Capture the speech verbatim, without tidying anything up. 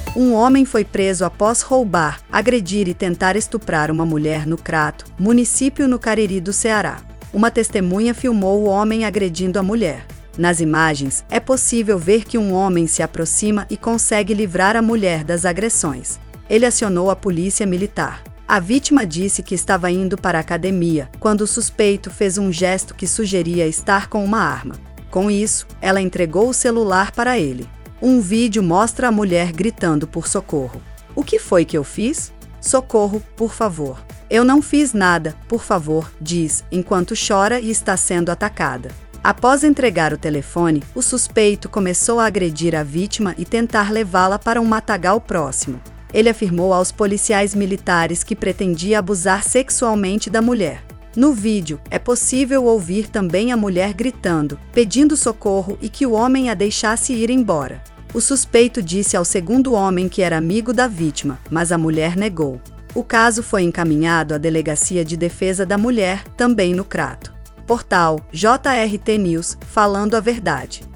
Um homem foi preso após roubar, agredir e tentar estuprar uma mulher no Crato, município no Cariri do Ceará. Uma testemunha filmou o homem agredindo a mulher. Nas imagens, é possível ver que um homem se aproxima e consegue livrar a mulher das agressões. Ele acionou a polícia militar. A vítima disse que estava indo para a academia, quando o suspeito fez um gesto que sugeria estar com uma arma. Com isso, ela entregou o celular para ele. Um vídeo mostra a mulher gritando por socorro. "O que foi que eu fiz? Socorro, por favor. Eu não fiz nada, por favor", diz, enquanto chora e está sendo atacada. Após entregar o telefone, o suspeito começou a agredir a vítima e tentar levá-la para um matagal próximo. Ele afirmou aos policiais militares que pretendia abusar sexualmente da mulher. No vídeo, é possível ouvir também a mulher gritando, pedindo socorro e que o homem a deixasse ir embora. O suspeito disse ao segundo homem que era amigo da vítima, mas a mulher negou. O caso foi encaminhado à Delegacia de Defesa da Mulher, também no Crato. Portal J R T News, falando a verdade.